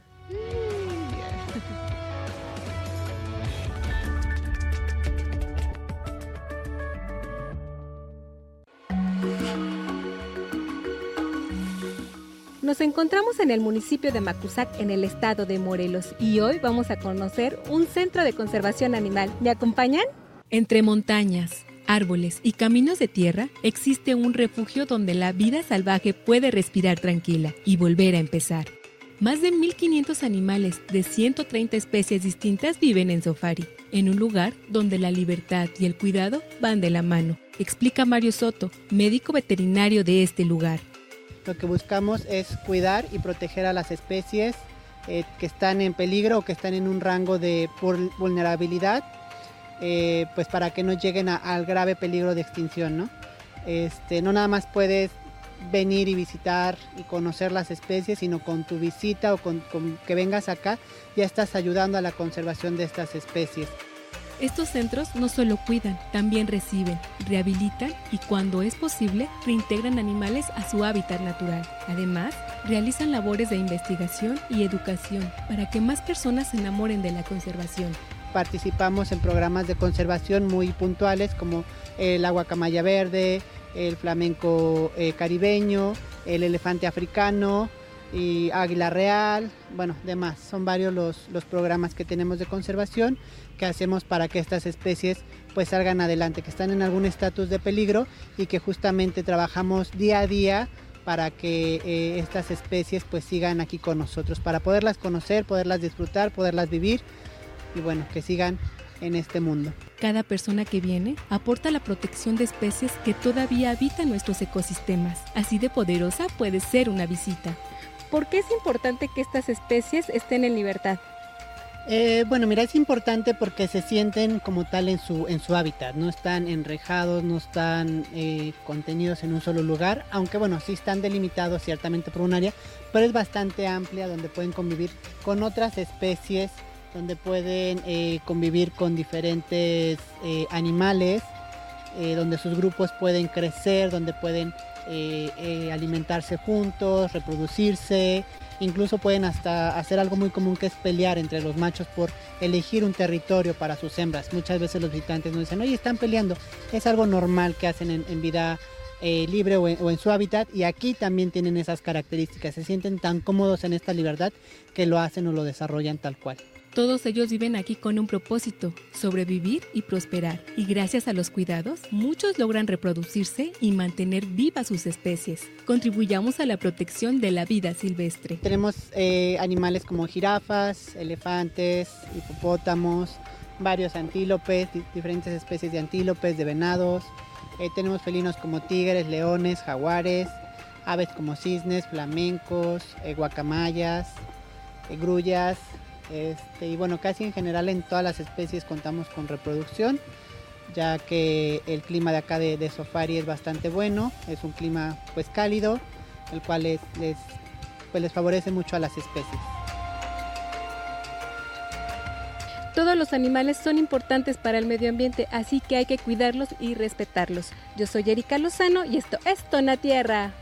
Nos encontramos en el municipio de Macusac, en el estado de Morelos, y hoy vamos a conocer un centro de conservación animal. ¿Me acompañan? Entre montañas, árboles y caminos de tierra existe un refugio donde la vida salvaje puede respirar tranquila y volver a empezar. Más de mil quinientos animales de ciento treinta especies distintas viven en Safari, en un lugar donde la libertad y el cuidado van de la mano, explica Mario Soto, médico veterinario de este lugar. Lo que buscamos es cuidar y proteger a las especies eh, que están en peligro o que están en un rango de vul- vulnerabilidad, eh, pues para que no lleguen a- al grave peligro de extinción, ¿no? Este, no nada más puedes venir y visitar y conocer las especies, sino con tu visita o con, con que vengas acá ya estás ayudando a la conservación de estas especies. Estos centros no solo cuidan, también reciben, rehabilitan y cuando es posible reintegran animales a su hábitat natural. Además, realizan labores de investigación y educación para que más personas se enamoren de la conservación. Participamos en programas de conservación muy puntuales como el aguacamaya verde, el flamenco eh, caribeño, el elefante africano, y Águila Real, bueno, demás. Son varios los, los programas que tenemos de conservación que hacemos para que estas especies pues salgan adelante, que están en algún estatus de peligro y que justamente trabajamos día a día para que eh, estas especies pues sigan aquí con nosotros, para poderlas conocer, poderlas disfrutar, poderlas vivir y bueno, que sigan en este mundo. Cada persona que viene aporta la protección de especies que todavía habitan nuestros ecosistemas. Así de poderosa puede ser una visita. ¿Por qué es importante que estas especies estén en libertad? Eh, bueno, mira, es importante porque se sienten como tal en su, en su hábitat, no están enrejados, no están eh, contenidos en un solo lugar, aunque bueno, sí están delimitados ciertamente por un área, pero es bastante amplia donde pueden convivir con otras especies, donde pueden eh, convivir con diferentes eh, animales, eh, donde sus grupos pueden crecer, donde pueden eh, eh, alimentarse juntos, reproducirse. Incluso pueden hasta hacer algo muy común que es pelear entre los machos por elegir un territorio para sus hembras. Muchas veces los visitantes nos dicen, oye, están peleando. Es algo normal que hacen en, en vida eh, libre o en, o en su hábitat, y aquí también tienen esas características. Se sienten tan cómodos en esta libertad que lo hacen o lo desarrollan tal cual. Todos ellos viven aquí con un propósito, sobrevivir y prosperar. Y gracias a los cuidados, muchos logran reproducirse y mantener vivas sus especies. Contribuyamos a la protección de la vida silvestre. Tenemos eh, animales como jirafas, elefantes, hipopótamos, varios antílopes, di- diferentes especies de antílopes, de venados. Eh, tenemos felinos como tigres, leones, jaguares, aves como cisnes, flamencos, eh, guacamayas, eh, grullas. Este, y bueno, casi en general en todas las especies contamos con reproducción, ya que el clima de acá de, de Sofari es bastante bueno, es un clima pues cálido, el cual les, les, pues, les favorece mucho a las especies. Todos los animales son importantes para el medio ambiente, así que hay que cuidarlos y respetarlos. Yo soy Erika Lozano y esto es Tonatierra.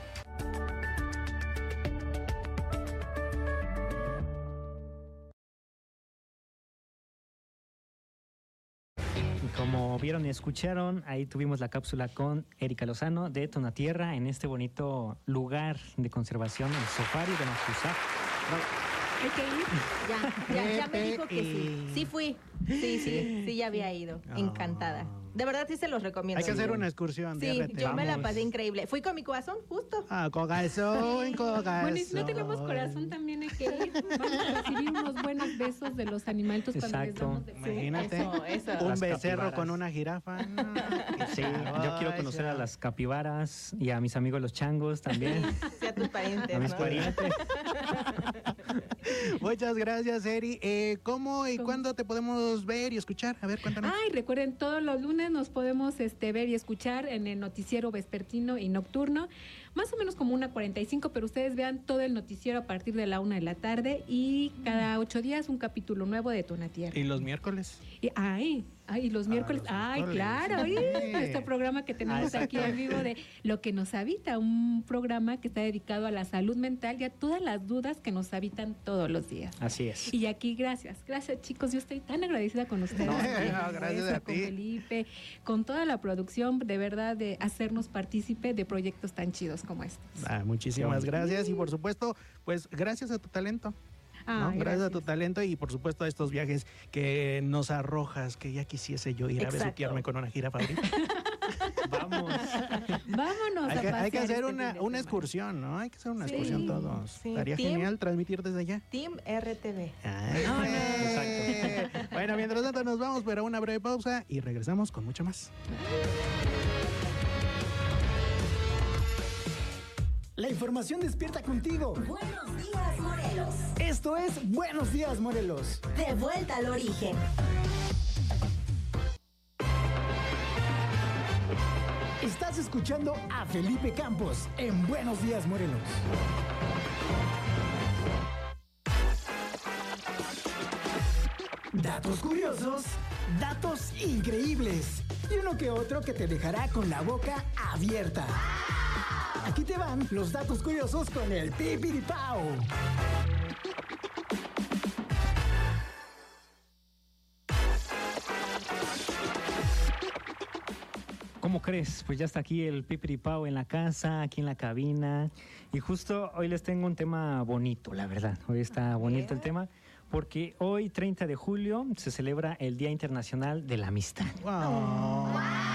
Como vieron y escucharon, ahí tuvimos la cápsula con Erika Lozano de Tonatierra en este bonito lugar de conservación, el Sofari de Macusac. ¿Hay que ir? Ya, ya, ya me dijo que sí. Sí fui. Sí, sí, sí, ya había ido. Encantada. De verdad sí se los recomiendo. Hay que hacer una excursión de Sí, R T. yo me la Vamos. pasé increíble. Fui con mi corazón, justo. Ah, corazón, corazón. Bueno, y si no tenemos corazón también hay que ir. Vamos a recibir unos buenos besos de los animalitos cuando les Exacto. damos de comer. Imagínate, Eso, eso. un Las becerro capibaras. con una jirafa. No, Sí, yo quiero conocer a las capibaras y a mis amigos los changos también, Sí, a tus parientes, a mis ¿no? parientes. Muchas gracias, Eri. Eh, ¿Cómo y ¿Cómo? cuándo te podemos ver y escuchar? A ver, cuéntanos. Ay, recuerden, todos los lunes nos podemos este, ver y escuchar en el noticiero vespertino y nocturno, más o menos como una cuarenta y cinco, pero ustedes vean todo el noticiero a partir de la una de la tarde y cada ocho días un capítulo nuevo de Tonatierra. ¿Y los miércoles? Y, ay, ay, los miércoles, los ay, miércoles, claro, sí. ay, este programa que tenemos Ah, aquí en vivo de Lo que nos habita, un programa que está dedicado a la salud mental y a todas las dudas que nos habitan todos los días. Así es. Y aquí, gracias, gracias chicos, yo estoy tan agradecida con ustedes. No, con no, gracias Vanessa, a con ti. Felipe, con toda la producción, de verdad, de hacernos partícipe de proyectos tan chidos como estos. Ah, muchísimas gracias y por supuesto, pues gracias a tu talento. ¿no? Ay, Gracias a tu talento y por supuesto a estos viajes que nos arrojas, que ya quisiese yo ir a Exacto. besuquearme con una jirafa ahorita. Vamos. Vámonos Hay a que, hay que pasear hacer este una, fin de una semana. excursión, ¿no? Hay que hacer una Sí, excursión todos. sí. Estaría Team- genial transmitir desde allá. Team R T V. Ay, No, no. exacto. Bueno, mientras tanto nos vamos para una breve pausa y regresamos con mucho más. La información despierta contigo. Buenos días, Morelos. Esto es Buenos Días, Morelos. De vuelta al origen. Estás escuchando a Felipe Campos en Buenos Días, Morelos. Datos curiosos, datos increíbles y uno que otro que te dejará con la boca abierta. Aquí te van los datos curiosos con el Pipiripao. ¿Cómo crees? Pues ya está aquí el Pipiripao en la casa, aquí en la cabina. Y justo hoy les tengo un tema bonito, la verdad. Hoy está bonito el tema, porque hoy, treinta de julio, se celebra el Día Internacional de la Amistad. Wow.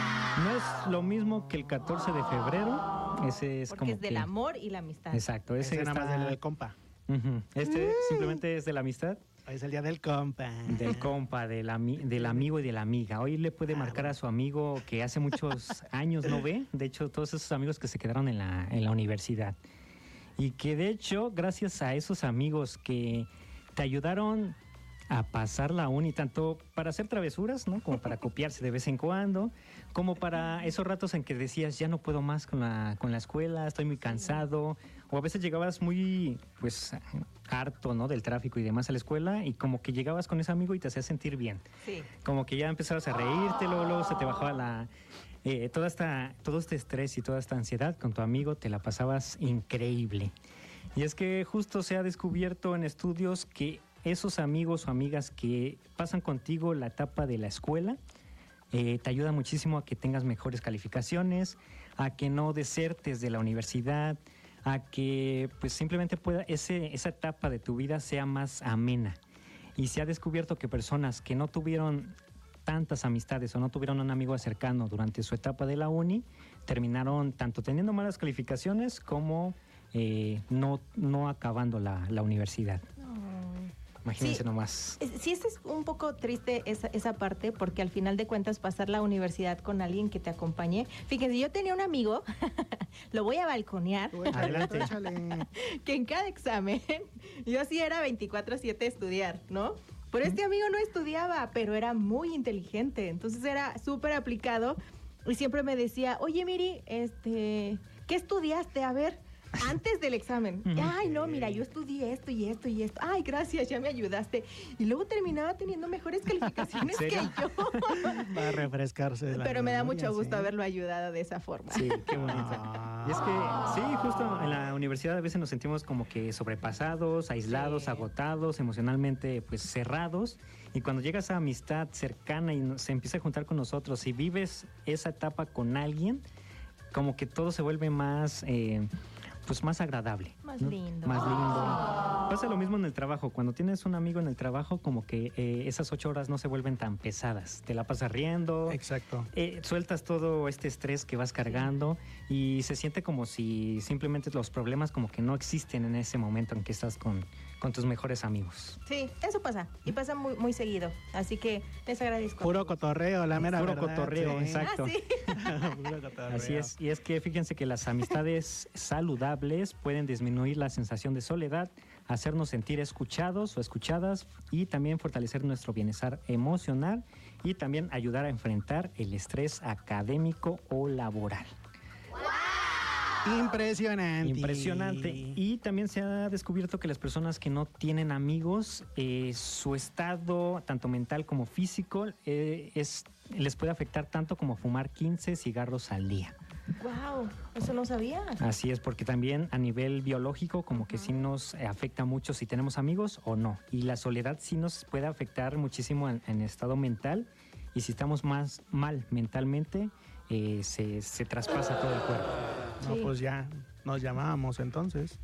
No es lo mismo que el catorce de febrero. Ese es Porque como es del que... amor y la amistad. Exacto. Ese, Ese está... nada más del, del compa. Uh-huh. Este simplemente es de la amistad. Hoy es el día del compa. Del compa, del, ami- del amigo y de la amiga. Hoy le puede Ah, marcar bueno. a su amigo que hace muchos años no ve. De hecho, todos esos amigos que se quedaron en la, en la universidad. Y que de hecho, gracias a esos amigos que te ayudaron a pasar la uni, tanto para hacer travesuras, ¿no? Como para copiarse de vez en cuando, como para esos ratos en que decías, ya no puedo más con la, con la escuela, estoy muy cansado, o a veces llegabas muy, pues, harto, ¿no? Del tráfico y demás a la escuela, y como que llegabas con ese amigo y te hacías sentir bien. Sí. Como que ya empezabas a reírte, luego, luego se te bajaba la... Eh, toda esta, todo este estrés y toda esta ansiedad con tu amigo, te la pasabas increíble. Y es que justo se ha descubierto en estudios que esos amigos o amigas que pasan contigo la etapa de la escuela eh, te ayudan muchísimo a que tengas mejores calificaciones, a que no desertes de la universidad, a que pues simplemente pueda ese, esa etapa de tu vida sea más amena. Y se ha descubierto que personas que no tuvieron tantas amistades o no tuvieron un amigo cercano durante su etapa de la uni, terminaron tanto teniendo malas calificaciones como eh, no, no acabando la, la universidad. Imagínense Sí. nomás. Es- Sí, este es un poco triste esa, esa parte, porque al final de cuentas pasar la universidad con alguien que te acompañe. Fíjense, yo tenía un amigo, lo voy a balconear, Adelante. Échale. que en cada examen, yo sí era veinticuatro siete estudiar, ¿no? Pero este amigo no estudiaba, pero era muy inteligente, entonces era súper aplicado y siempre me decía, oye, Miri, este, ¿qué estudiaste? A ver, antes del examen. Ay, no, mira, yo estudié esto y esto y esto. Ay, gracias, ya me ayudaste. Y luego terminaba teniendo mejores calificaciones ¿En que serio? yo. Para refrescarse de la Pero me da memoria, mucho gusto sí. haberlo ayudado de esa forma. Sí, qué bonito. Ah. Y es que, sí, justo en la universidad a veces nos sentimos como que sobrepasados, aislados, Sí. agotados, emocionalmente pues cerrados. Y cuando llega esa amistad cercana y no- se empieza a juntar con nosotros y vives esa etapa con alguien, como que todo se vuelve más... eh, pues más agradable. Más ¿no? lindo. Más lindo. Pasa lo mismo en el trabajo. Cuando tienes un amigo en el trabajo, como que eh, esas ocho horas no se vuelven tan pesadas. Te la pasas riendo. Exacto. Eh, sueltas todo este estrés que vas cargando y se siente como si simplemente los problemas como que no existen en ese momento en que estás con, con tus mejores amigos. Sí, eso pasa. Y pasa muy, muy seguido. Así que les agradezco. Puro cotorreo, la mera Puro verdad, cotorreo, sí. exacto. Ah, sí. Puro cotorreo. Así es, y es que fíjense que las amistades saludables pueden disminuir la sensación de soledad, hacernos sentir escuchados o escuchadas y también fortalecer nuestro bienestar emocional y también ayudar a enfrentar el estrés académico o laboral. Impresionante. Impresionante. Y también se ha descubierto que las personas que no tienen amigos, eh, su estado, tanto mental como físico, eh, es, les puede afectar tanto como fumar quince cigarros al día. Wow, eso no sabía. Así es, porque también a nivel biológico como que sí nos eh, afecta mucho si tenemos amigos o no. Y la soledad sí nos puede afectar muchísimo en, en estado mental. Y si estamos más mal mentalmente, eh, se, se traspasa todo el cuerpo. No, Sí. pues ya nos llamábamos entonces.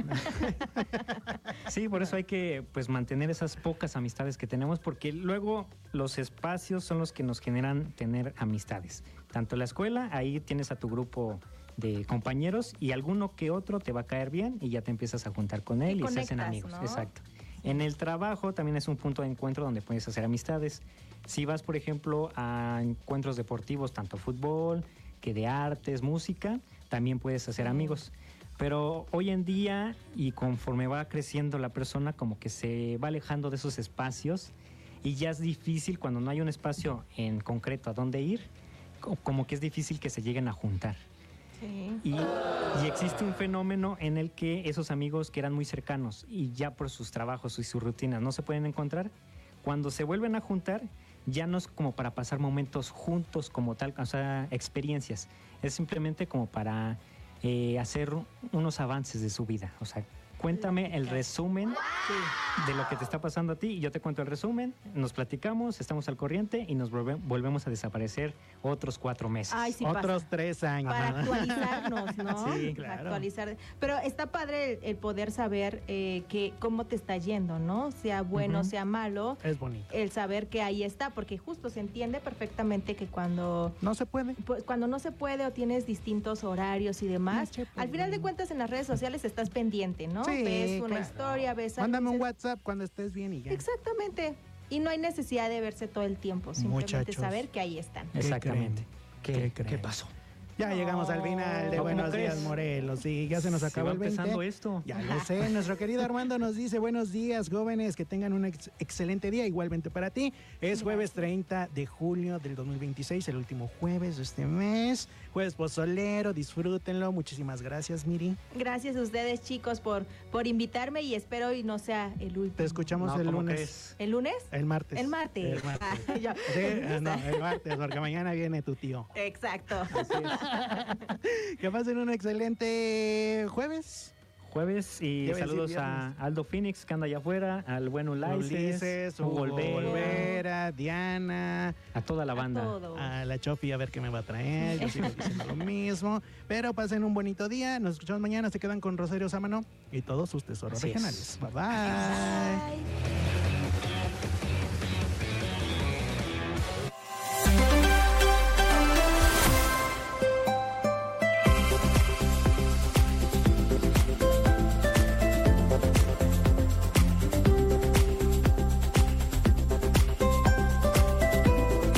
Sí, por eso hay que pues mantener esas pocas amistades que tenemos, porque luego los espacios son los que nos generan tener amistades. Tanto en la escuela, ahí tienes a tu grupo de compañeros y alguno que otro te va a caer bien y ya te empiezas a juntar con él Y y, se hacen conectas, amigos. ¿no? Exacto. En el trabajo también es un punto de encuentro donde puedes hacer amistades. Si vas, por ejemplo, a encuentros deportivos, tanto fútbol, que de artes, música, también puedes hacer amigos. Pero hoy en día, y conforme va creciendo la persona, como que se va alejando de esos espacios y ya es difícil cuando no hay un espacio en concreto a dónde ir, co- como que es difícil que se lleguen a juntar. Sí. Y, y existe un fenómeno en el que esos amigos que eran muy cercanos y ya por sus trabajos y sus rutinas no se pueden encontrar, cuando se vuelven a juntar, ya no es como para pasar momentos juntos como tal, o sea, experiencias. Es simplemente como para eh, hacer unos avances de su vida. O sea, Cuéntame el resumen de lo que te está pasando a ti y yo te cuento el resumen, nos platicamos, estamos al corriente y nos volve- volvemos a desaparecer otros cuatro meses. Ay, sí Otros pasa. tres años. Para ¿no? actualizarnos, ¿no? Sí, claro. Actualizar. Pero está padre el, el poder saber eh, que cómo te está yendo, ¿no? Sea bueno, Ujú. sea malo. Es bonito. El saber que ahí está, porque justo se entiende perfectamente que cuando No se puede. pues, cuando no se puede o tienes distintos horarios y demás, No se puede. al final de cuentas en las redes sociales estás pendiente, ¿no? Sí, ves una claro. historia, ves algo. Mándame y un dices, WhatsApp cuando estés bien y ya. Exactamente. Y no hay necesidad de verse todo el tiempo, simplemente Muchachos. saber que ahí están. Exactamente. ¿Qué ¿Qué, creen? ¿Qué pasó? Ya llegamos al final de ¿Cómo Buenos crees? Días, Morelos. Sí, ya se nos Se acabó va el veinte. empezando esto. Ya lo sé. Nuestro querido Armando nos dice, buenos días, jóvenes, que tengan un ex- excelente día, igualmente para ti. Es jueves treinta de julio del dos mil veintiséis, el último jueves de este mes. Jueves pozolero, disfrútenlo. Muchísimas gracias, Miri. Gracias a ustedes, chicos, por, por invitarme y espero y no sea el último. Te escuchamos No, el ¿cómo lunes. crees? ¿El lunes? El martes. El martes. El martes. Ah, yo- Sí, eh, no, el martes, porque mañana viene tu tío. Exacto. Que pasen un excelente jueves. Jueves y Iba a decir saludos a viernes. Aldo Phoenix que anda allá afuera, al buen Ulises, Ulises, Hugo Hugo Olvera, Olvera, Diana, a toda la A banda. todo. a la Chofi a ver qué me va a traer. Yo sigo diciendo lo mismo. Pero pasen un bonito día. Nos escuchamos mañana. Se quedan con Rosario Sámano y todos sus tesoros Así es. regionales. Bye bye. Bye.